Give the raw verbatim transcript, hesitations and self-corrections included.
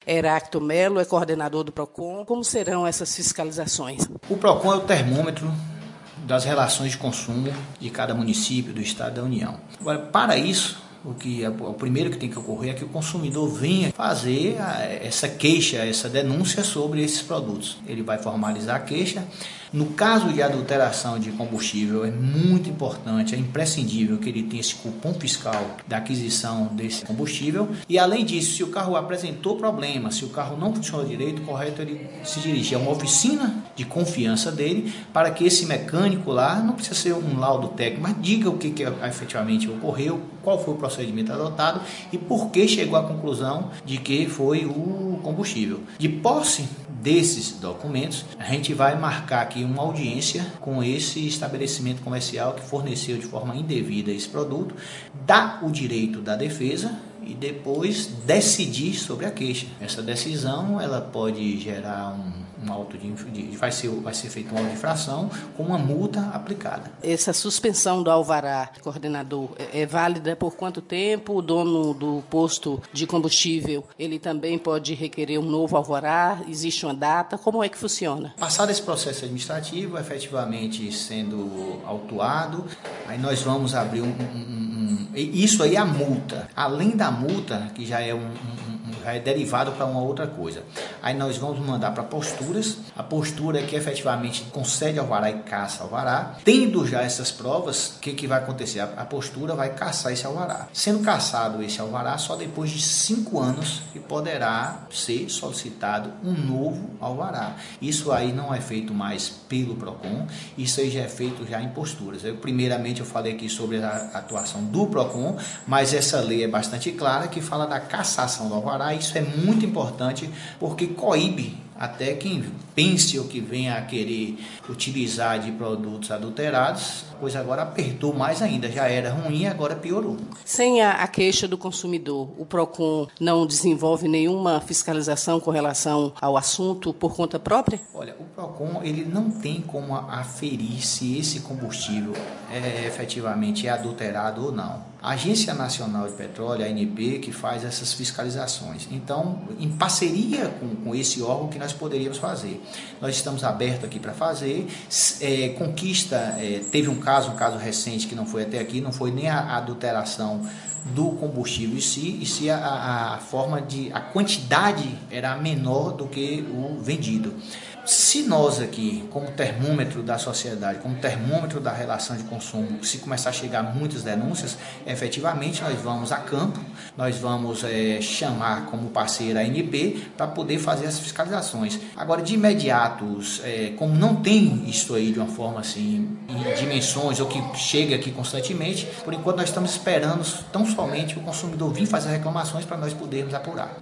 Heracto Melo é coordenador do PROCON. Como serão essas fiscalizações? O PROCON é o termômetro das relações de consumo de cada município, do Estado e da União. Agora, para isso, o que é o primeiro que tem que ocorrer é que o consumidor venha fazer essa queixa, essa denúncia sobre esses produtos. Ele vai formalizar a queixa. No caso de adulteração de combustível, é muito importante, é imprescindível que ele tenha esse cupom fiscal da aquisição desse combustível. E além disso, se o carro apresentou problema, se o carro não funcionou direito, correto ele se dirigir a uma oficina de confiança dele, para que esse mecânico lá, não precisa ser um laudo técnico, mas diga o que, que efetivamente ocorreu, qual foi o procedimento adotado e por que chegou à conclusão de que foi o combustível. De posse desses documentos, a gente vai marcar aqui uma audiência com esse estabelecimento comercial que forneceu de forma indevida esse produto, dá o direito da defesa e depois decidir sobre a queixa. Essa decisão ela pode gerar um, um auto de, de vai ser vai ser feito um auto de infração com uma multa aplicada. Essa suspensão do alvará, coordenador, é, é válida por quanto tempo? O dono do posto de combustível, ele também pode requerer um novo alvará? Existe uma data? Como é que funciona? Passado esse processo administrativo, efetivamente sendo autuado, aí nós vamos abrir um, um, um, um isso aí é a multa. Além da multa, que já é, um, um, já é derivado para uma outra coisa. Aí nós vamos mandar para posturas. A postura é que efetivamente concede alvará e caça alvará. Tendo já essas provas, o que, que vai acontecer? A, a postura vai caçar esse alvará. Sendo caçado esse alvará, só depois de cinco anos que poderá ser solicitado um novo alvará. Isso aí não é feito mais pelo PROCON, isso aí já é feito já em posturas. Eu, primeiramente eu falei aqui sobre a atuação do PROCON, mas essa lei é bastante clara que fala da cassação do alvará. Isso é muito importante porque coíbe até quem pense ou que venha a querer utilizar de produtos adulterados, pois agora apertou mais ainda, já era ruim, agora piorou. Sem a, a queixa do consumidor, o PROCON não desenvolve nenhuma fiscalização com relação ao assunto por conta própria? Olha, o PROCON ele não tem como aferir se esse combustível é efetivamente é adulterado ou não. A Agência Nacional de Petróleo, a A N P, que faz essas fiscalizações. Então, em parceria com, com esse órgão que nós poderíamos fazer. Nós estamos abertos aqui para fazer. É, conquista, é, teve um caso, um caso recente que não foi até aqui, não foi nem a adulteração do combustível em si, e se a, a forma de, a quantidade era menor do que o vendido. Se nós aqui, como termômetro da sociedade, como termômetro da relação de consumo, se começar a chegar muitas denúncias, efetivamente nós vamos a campo, nós vamos é, chamar como parceira a A N P para poder fazer as fiscalizações. Agora, de imediato, é, como não tem isso aí de uma forma assim, em dimensões, ou que chega aqui constantemente, por enquanto nós estamos esperando tão somente o consumidor vir fazer reclamações para nós podermos apurar.